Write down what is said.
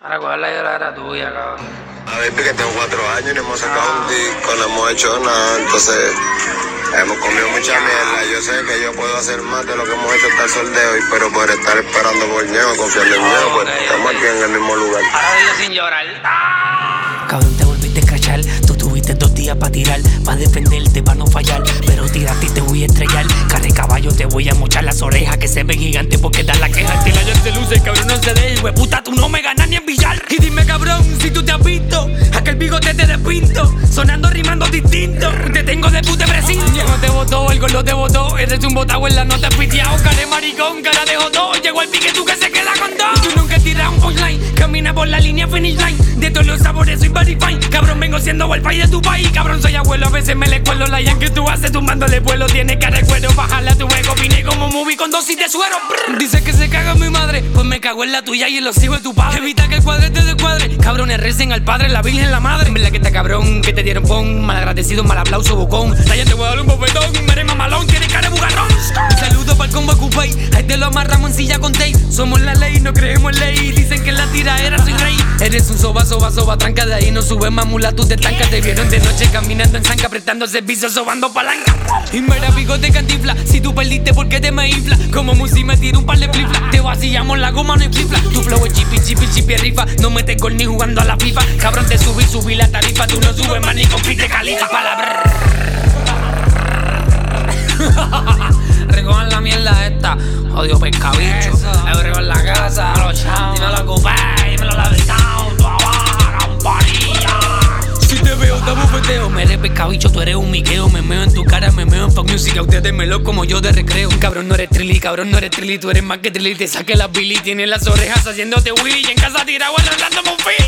Para coger la idea era tuya, cabrón. A ver, que tengo 4 años y no hemos sacado un disco, no hemos hecho nada, entonces hemos comido mucha mierda. Yo sé que yo puedo hacer más de lo que hemos hecho hasta el sol de hoy, pero por estar esperando por Ñejo, confiando en Ñejo, pues estamos aquí en el mismo lugar. Ahora dile sin llorar. Cabrón, te volviste a escrachar. Tú tuviste 2 días para tirar, para defenderte, para no fallar. Pero tiraste y te voy a estrellar. Carre caballo, te voy a mochar las orejas que se ven gigantes porque dan la queja. Que la gente luce, cabrón, no se dé. Hueputa, tú no me ganas ni en billar. Y dime, cabrón, si tú te has visto aquel bigote te despinto, sonando, rimando distinto. Te tengo de puta precinto. Ñejo te botó, el gordo te botó. Eres un botado en la nota piteado. Cara de maricón, cara de jodó. Llegó el pique tú que se queda con dos. Tú nunca tiras un punchline, camina por la línea finish line. De todos los sabores soy very fine. Cabrón, vengo siendo wifi de tu país. Cabrón, soy abuelo, a veces me le cuelo. La yan que tú haces tumbándole vuelo. Tiene cara de cuero, bájala tu ego. Vine como movie con dosis de suero. Dice que se caga mi madre, pues me cago en la tuya y en los hijos de tu padre. Evita que el cuadre te descuadre. Cabrones, recen al padre, la virgen, la madre. En verdad que está cabrón, que te dieron pon. Mal agradecido, mal aplauso, bocón. La yan te voy a dar un bofetón. Mere mamalón, tiene cara de bugarrón. Un saludo para el combo Cupay. Ahí te lo amarramos en silla con tape. Somos la ley, no creemos en ley. Dicen que en la tiraera soy rey. Eres un soba, tranca de ahí. No subes más mula, tú te estancas. Te vieron de noche caminando en zanca, prestando servicio, sobando palanca. Y mera bigote cantifla. Si tú perdiste, ¿por qué te me infla? Como Musi me tiro un par de flifla. Te vacillamos la goma, no hay flifla. Tu flow es chipi rifa. No metes gol ni jugando a la FIFA. Cabrón, te subí la tarifa. Tú no subes más ni compite califa. Palabra. Recojan la mierda esta. Odio pescabicho. Abrió en la casa. Los chavos. Dímelo a Cupay. Dímelo a la Town. Tu abajo, campanilla. Si te veo, te bufeteo. Me eres pescabicho, tú eres un miqueo. Me meo en tu cara, me meo en pop music. A ustedes me lo como yo de recreo. Cabrón, no eres trilly, cabrón, no eres trilly. Tú eres más que trilly. Te saqué las billy. Tienes las orejas haciéndote willy. En casa tirado arrancando un fin.